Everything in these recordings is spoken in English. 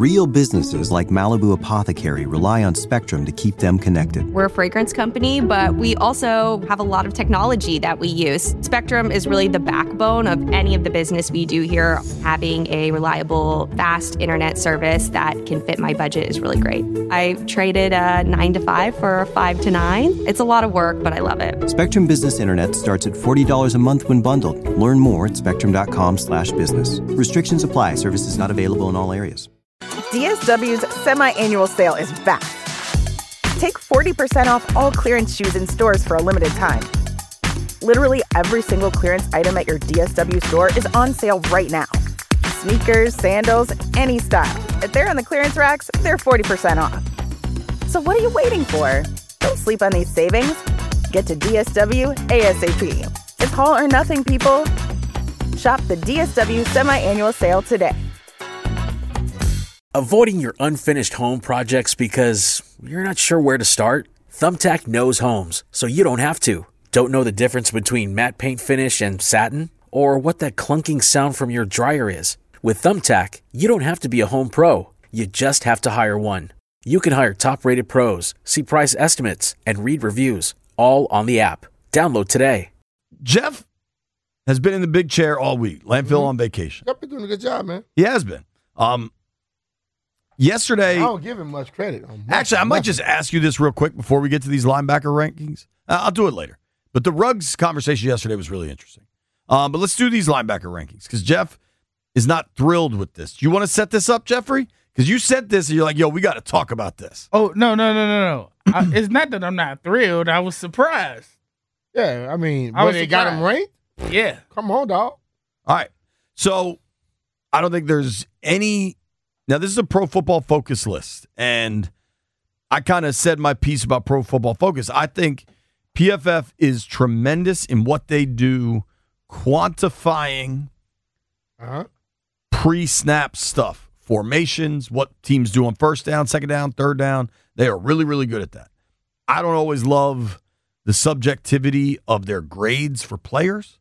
Real businesses like Malibu Apothecary rely on Spectrum to keep them connected. We're a fragrance company, but we also have a lot of technology that we use. Spectrum is really the backbone of any of the business we do here. Having a reliable, fast internet service that can fit my budget is really great. I traded a 9 to 5 for a 5 to 9. It's a lot of work, but I love it. Spectrum Business Internet starts at $40 a month when bundled. Learn more at spectrum.com/business. Restrictions apply. Services not available in all areas. DSW's semi-annual sale is back. Take 40% off all clearance shoes in stores for a limited time. Literally every single clearance item at your DSW store is on sale right now. Sneakers, sandals, any style. If they're on the clearance racks, they're 40% off. So what are you waiting for? Don't sleep on these savings. Get to DSW ASAP. It's all or nothing, people. Shop the DSW semi-annual sale today. Avoiding your unfinished home projects because you're not sure where to start? Thumbtack knows homes, so you don't have to. Don't know the difference between matte paint finish and satin? Or what that clunking sound from your dryer is? With Thumbtack, you don't have to be a home pro. You just have to hire one. You can hire top-rated pros, see price estimates, and read reviews, all on the app. Download today. Jeff has been in the big chair all week. Landfill on vacation. You've been doing a good job, man. He has been. Yesterday, I don't give him much credit. Actually, I might just ask you this real quick before we get to these linebacker rankings. I'll do it later. But the Ruggs conversation yesterday was really interesting. But let's do these linebacker rankings because Jeff is not thrilled with this. Do you want to set this up, Jeffrey? Because you said this and you're like, yo, we got to talk about this. Oh, no. It's not that I'm not thrilled. I was surprised. Yeah, I mean, they got him ranked? Yeah. Come on, dog. All right. So I don't think there's any. Now, this is a Pro Football Focus list. And I kind of said my piece about Pro Football Focus. I think PFF is tremendous in what they do quantifying pre-snap stuff, formations, what teams do on first down, second down, third down. They are really, really good at that. I don't always love the subjectivity of their grades for players.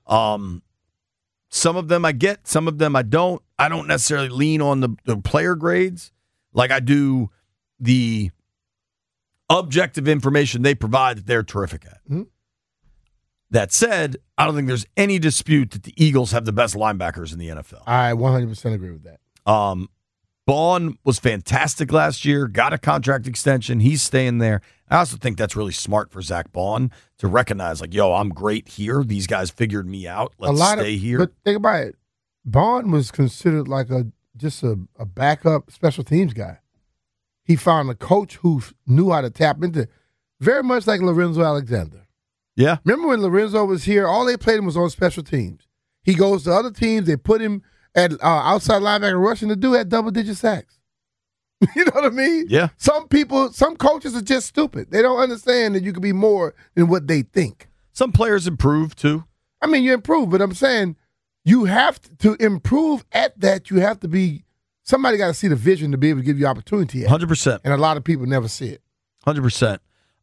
Some of them I get, some of them I don't. I don't necessarily lean on the player grades like I do the objective information they provide that they're terrific at. Mm-hmm. That said, I don't think there's any dispute that the Eagles have the best linebackers in the NFL. I 100% agree with that. Bond was fantastic last year, got a contract extension. He's staying there. I also think that's really smart for Zach Bond to recognize, like, yo, I'm great here. These guys figured me out. Let's stay here. But think about it. Bond was considered like just a backup special teams guy. He found a coach who knew how to tap into it, very much like Lorenzo Alexander. Yeah. Remember when Lorenzo was here, all they played him was on special teams. He goes to other teams, they put him at outside linebacker rushing to do at double-digit sacks. You know what I mean? Yeah. Some coaches are just stupid. They don't understand that you can be more than what they think. Some players improve, too. I mean, you improve, but I'm saying you have to improve at that. You have to be – somebody got to see the vision to be able to give you opportunity at 100%. And a lot of people never see it. 100%.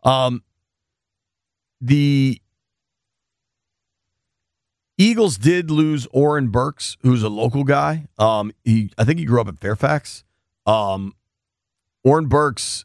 The Eagles did lose Oren Burks, who's a local guy. I think he grew up in Fairfax. Oren Burks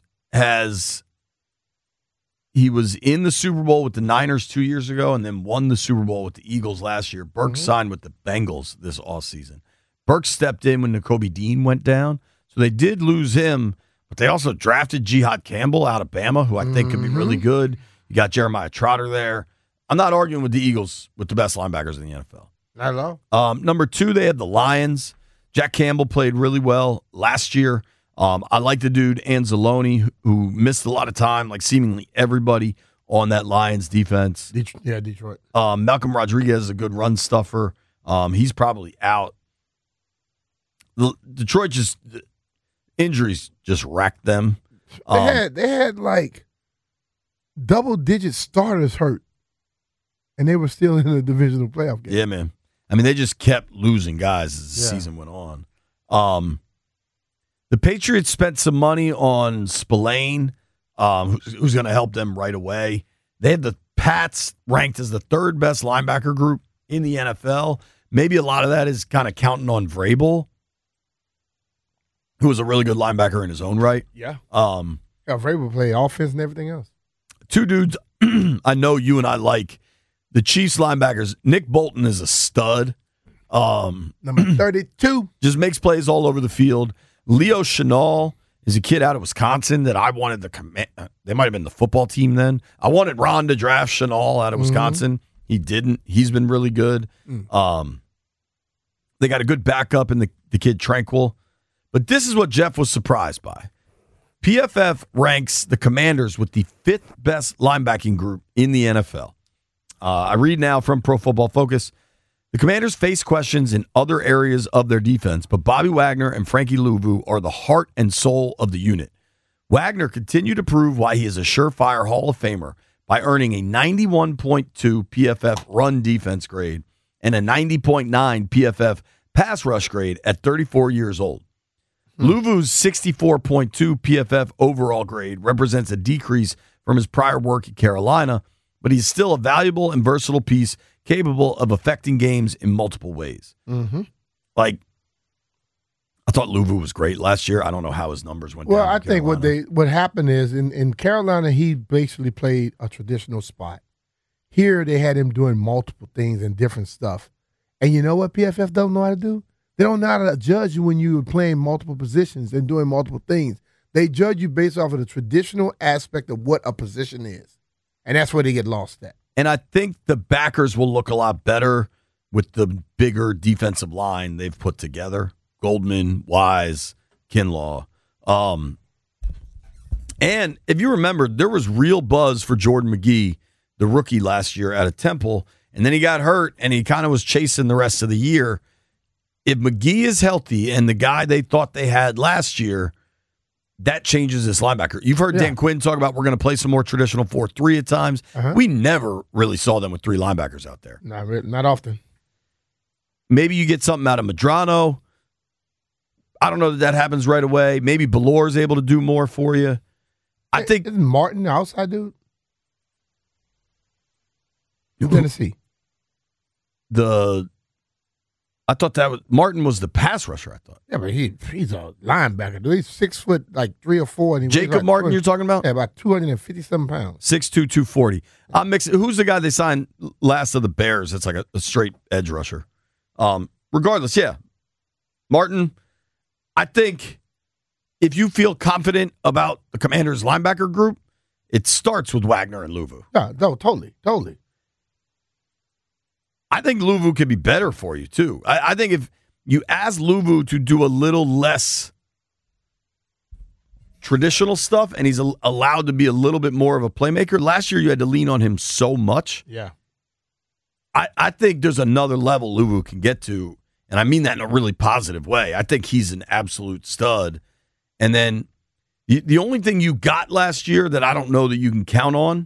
he was in the Super Bowl with the Niners 2 years ago and then won the Super Bowl with the Eagles last year. Burks signed with the Bengals this offseason. Burks stepped in when Nakobe Dean went down. So they did lose him, but they also drafted Jihad Campbell out of Bama, who I think could be really good. You got Jeremiah Trotter there. I'm not arguing with the Eagles with the best linebackers in the NFL. Not at all. Number 2, they had the Lions. Jack Campbell played really well last year. I like the dude Anzalone, who missed a lot of time, like seemingly everybody on that Lions defense. Detroit. Malcolm Rodriguez is a good run stuffer. He's probably out. Detroit injuries just racked them. They had like double-digit starters hurt, and they were still in the divisional playoff game. Yeah, man. I mean, they just kept losing guys as the season went on. The Patriots spent some money on Spillane, who's going to help them right away. They had the Pats ranked as the third best linebacker group in the NFL. Maybe a lot of that is kind of counting on Vrabel, who was a really good linebacker in his own right. Yeah. Vrabel play offense and everything else. Two dudes I know you and I like. The Chiefs linebackers, Nick Bolton is a stud. Number 32. Just makes plays all over the field. Leo Chenal is a kid out of Wisconsin that I wanted the command. They might have been the football team then. I wanted Ron to draft Chenal out of Wisconsin. He didn't. He's been really good. They got a good backup in the kid Tranquil. But this is what Jeff was surprised by. PFF ranks the Commanders with the 5th best linebacking group in the NFL. I read now from Pro Football Focus. The Commanders face questions in other areas of their defense, but Bobby Wagner and Frankie Louvu are the heart and soul of the unit. Wagner continued to prove why he is a surefire Hall of Famer by earning a 91.2 PFF run defense grade and a 90.9 PFF pass rush grade at 34 years old. Louvu's 64.2 PFF overall grade represents a decrease from his prior work at Carolina, but he's still a valuable and versatile piece capable of affecting games in multiple ways. Like, I thought Louvu was great last year. I don't know how his numbers went down. Well, I think what happened is in Carolina, he basically played a traditional spot. Here, they had him doing multiple things and different stuff. And you know what PFF don't know how to do? They don't know how to judge you when you're playing multiple positions and doing multiple things. They judge you based off of the traditional aspect of what a position is. And that's where they get lost at. And I think the backers will look a lot better with the bigger defensive line they've put together. Goldman, Wise, Kinlaw. And if you remember, there was real buzz for Jordan McGee, the rookie last year out of Temple, and then he got hurt, and he kind of was chasing the rest of the year. If McGee is healthy and the guy they thought they had last year, that changes this linebacker. You've heard Dan Quinn talk about we're going to play some more traditional 4-3 at times. We never really saw them with 3 linebackers out there. Not often. Maybe you get something out of Medrano. I don't know that happens right away. Maybe Ballor's able to do more for you. I think isn't Martin the outside dude? Tennessee. I thought that was Martin was the pass rusher. I thought. Yeah, but he's a linebacker. Dude. He's 6 foot, like 3 or 4. And Jacob Martin, you're talking about? Yeah, about 257 pounds. 6'2", 240. I'm mixing. Who's the guy they signed last of the Bears? It's like a straight edge rusher. Regardless, yeah, Martin. I think if you feel confident about the Commanders' linebacker group, it starts with Wagner and Louvu. Yeah, no, totally. I think Louvu could be better for you, too. I think if you ask Louvu to do a little less traditional stuff and he's allowed to be a little bit more of a playmaker, last year you had to lean on him so much. Yeah. I think there's another level Louvu can get to, and I mean that in a really positive way. I think he's an absolute stud. And then the only thing you got last year that I don't know that you can count on,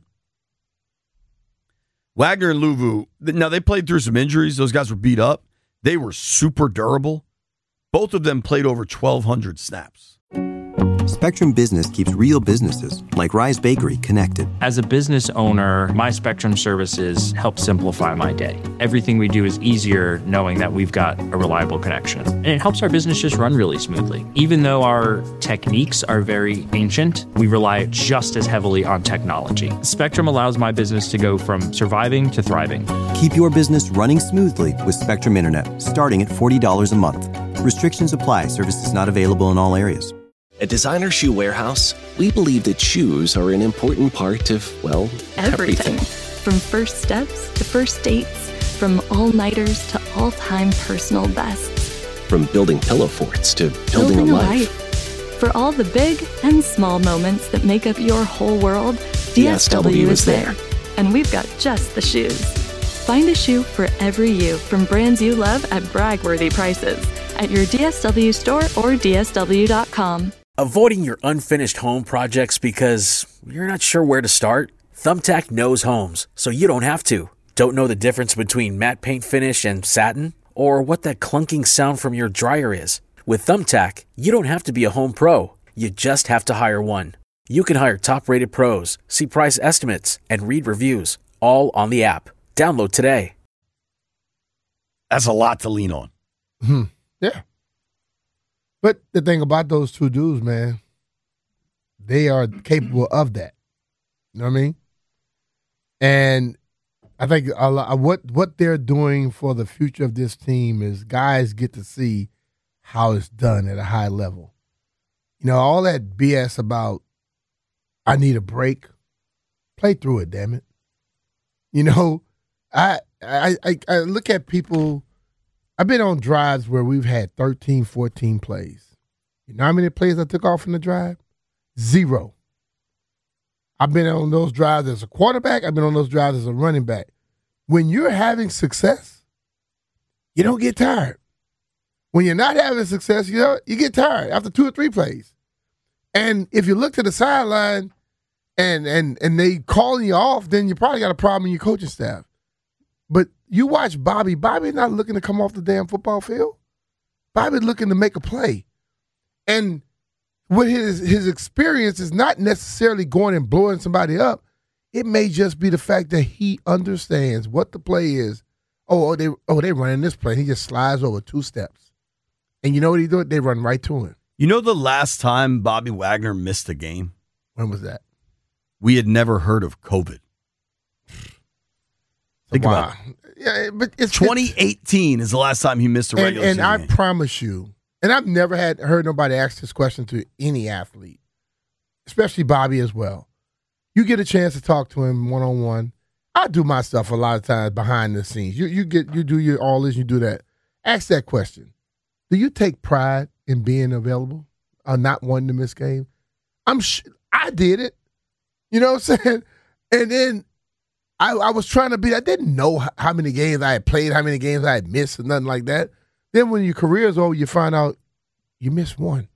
Wagner and Louvu, now they played through some injuries. Those guys were beat up. They were super durable. Both of them played over 1,200 snaps. Spectrum Business keeps real businesses, like Rise Bakery, connected. As a business owner, my Spectrum services help simplify my day. Everything we do is easier knowing that we've got a reliable connection. And it helps our business just run really smoothly. Even though our techniques are very ancient, we rely just as heavily on technology. Spectrum allows my business to go from surviving to thriving. Keep your business running smoothly with Spectrum Internet, starting at $40 a month. Restrictions apply. Services not available in all areas. At Designer Shoe Warehouse, we believe that shoes are an important part of, well, everything. From first steps to first dates, from all-nighters to all-time personal bests. From building pillow forts to building a life. For all the big and small moments that make up your whole world, DSW is there. And we've got just the shoes. Find a shoe for every you from brands you love at brag-worthy prices at your DSW store or DSW.com. Avoiding your unfinished home projects because you're not sure where to start? Thumbtack knows homes, so you don't have to. Don't know the difference between matte paint finish and satin? Or what that clunking sound from your dryer is? With Thumbtack, you don't have to be a home pro. You just have to hire one. You can hire top-rated pros, see price estimates, and read reviews, all on the app. Download today. That's a lot to lean on. Yeah. But the thing about those two dudes, man, they are capable of that. You know what I mean? And I think a lot, what they're doing for the future of this team is guys get to see how it's done at a high level. You know, all that BS about I need a break, play through it, damn it. You know, I look at people. I've been on drives where we've had 13, 14 plays. You know how many plays I took off in the drive? 0. I've been on those drives as a quarterback. I've been on those drives as a running back. When you're having success, you don't get tired. When you're not having success, you get tired after 2 or 3 plays. And if you look to the sideline and they calling you off, then you probably got a problem in your coaching staff. But you watch Bobby. Bobby's not looking to come off the damn football field. Bobby's looking to make a play. And with his experience is not necessarily going and blowing somebody up. It may just be the fact that he understands what the play is. They running this play. He just slides over 2 steps. And you know what he do? They run right to him. You know the last time Bobby Wagner missed a game? When was that? We had never heard of COVID. Think about it. Yeah, but it's 2018 is the last time he missed a regular season game. game. Promise you, and I've never heard nobody ask this question to any athlete, especially Bobby as well. You get a chance to talk to him one-on-one. I do my stuff a lot of times behind the scenes. You do your all this, you do that. Ask that question. Do you take pride in being available or not wanting to miss games? I did it. You know what I'm saying? And then I was trying to I didn't know how many games I had played, how many games I had missed, or nothing like that. Then when your career is over, you find out you missed 1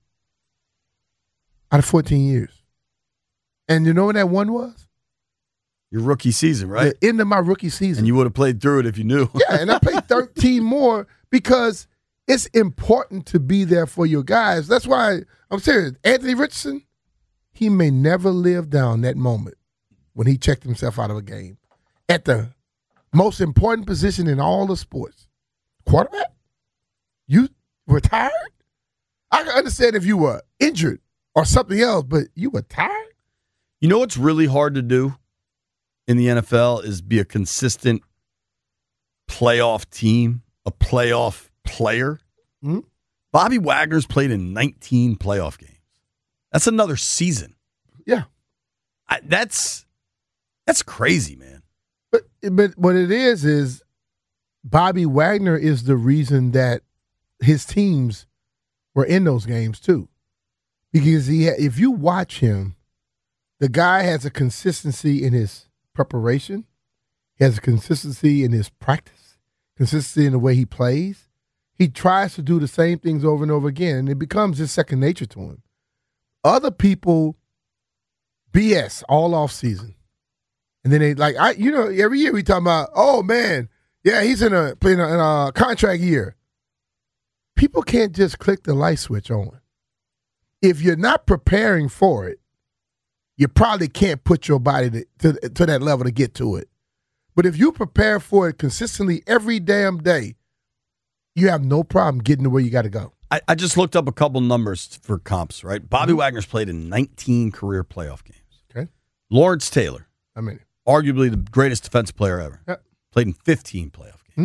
out of 14 years. And you know what that 1 was? Your rookie season, right? The end of my rookie season. And you would have played through it if you knew. Yeah, and I played 13 more because it's important to be there for your guys. That's why I'm serious. Anthony Richardson, he may never live down that moment when he checked himself out of a game. At the most important position in all the sports, quarterback, you retired? I can understand if you were injured or something else, but you were tired? You know what's really hard to do in the NFL is be a consistent playoff team, a playoff player. Mm-hmm. Bobby Wagner's played in 19 playoff games. That's another season. Yeah. That's crazy, man. But what it is Bobby Wagner is the reason that his teams were in those games too. Because if you watch him, the guy has a consistency in his preparation. He has a consistency in his practice, consistency in the way he plays. He tries to do the same things over and over again, and it becomes just second nature to him. Other people BS all off season. And then they every year we talk about, oh man, yeah, he's in a contract year. People can't just click the light switch on. If you're not preparing for it, you probably can't put your body to that level to get to it. But if you prepare for it consistently every damn day, you have no problem getting to where you got to go. I just looked up a couple numbers for comps, right? Bobby Wagner's played in 19 career playoff games. Okay. Lawrence Taylor. Arguably the greatest defensive player ever. Yep. Played in 15 playoff games.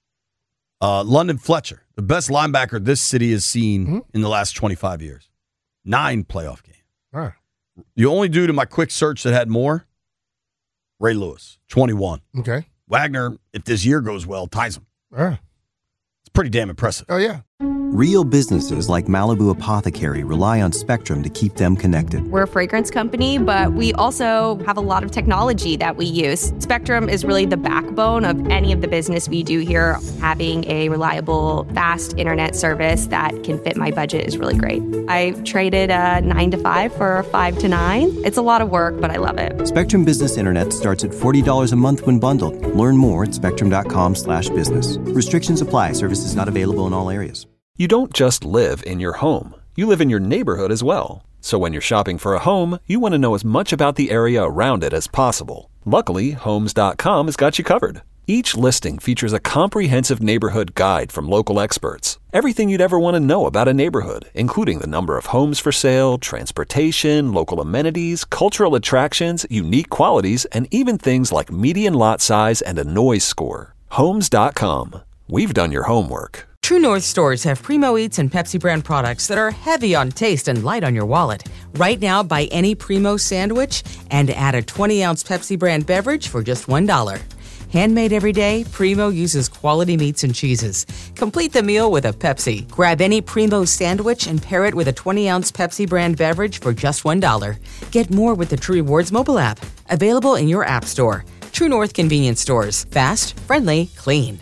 London Fletcher, the best linebacker this city has seen in the last 25 years. 9 playoff games. Right. The only dude in my quick search that had more, Ray Lewis, 21. Okay. Wagner, if this year goes well, ties him. It's pretty damn impressive. Oh, yeah. Real businesses like Malibu Apothecary rely on Spectrum to keep them connected. We're a fragrance company, but we also have a lot of technology that we use. Spectrum is really the backbone of any of the business we do here. Having a reliable, fast internet service that can fit my budget is really great. I traded a 9 to 5 for a 5 to 9. It's a lot of work, but I love it. Spectrum Business Internet starts at $40 a month when bundled. Learn more at spectrum.com/business. Restrictions apply. Services not available in all areas. You don't just live in your home. You live in your neighborhood as well. So when you're shopping for a home, you want to know as much about the area around it as possible. Luckily, Homes.com has got you covered. Each listing features a comprehensive neighborhood guide from local experts. Everything you'd ever want to know about a neighborhood, including the number of homes for sale, transportation, local amenities, cultural attractions, unique qualities, and even things like median lot size and a noise score. Homes.com. We've done your homework. True North stores have Primo Eats and Pepsi brand products that are heavy on taste and light on your wallet. Right now, buy any Primo sandwich and add a 20-ounce Pepsi brand beverage for just $1. Handmade every day, Primo uses quality meats and cheeses. Complete the meal with a Pepsi. Grab any Primo sandwich and pair it with a 20-ounce Pepsi brand beverage for just $1. Get more with the True Rewards mobile app. Available in your app store. True North convenience stores. Fast, friendly, clean.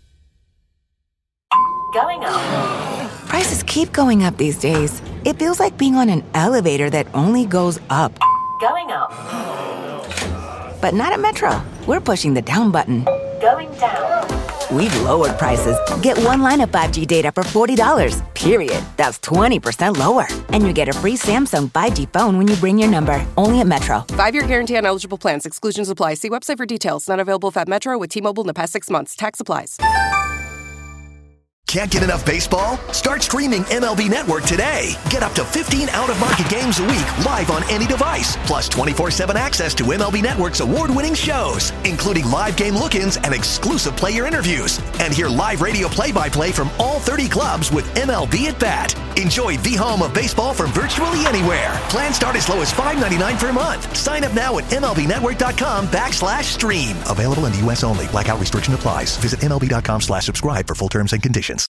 Going up. Prices keep going up these days. It feels like being on an elevator that only goes up. Going up. But not at Metro. We're pushing the down button. Going down. We've lowered prices. Get one line of 5G data for $40, period. That's 20% lower. And you get a free Samsung 5G phone when you bring your number. Only at Metro. 5-year guarantee on eligible plans. Exclusions apply. See website for details. Not available at Metro with T-Mobile in the past 6 months. Tax applies. Can't get enough baseball? Start streaming MLB Network today. Get up to 15 out-of-market games a week live on any device. Plus 24/7 access to MLB Network's award-winning shows, including live game look-ins and exclusive player interviews. And hear live radio play-by-play from all 30 clubs with MLB at Bat. Enjoy the home of baseball from virtually anywhere. Plans start as low as $5.99 per month. Sign up now at MLBNetwork.com/stream. Available in the U.S. only. Blackout restriction applies. Visit MLB.com/subscribe for full terms and conditions.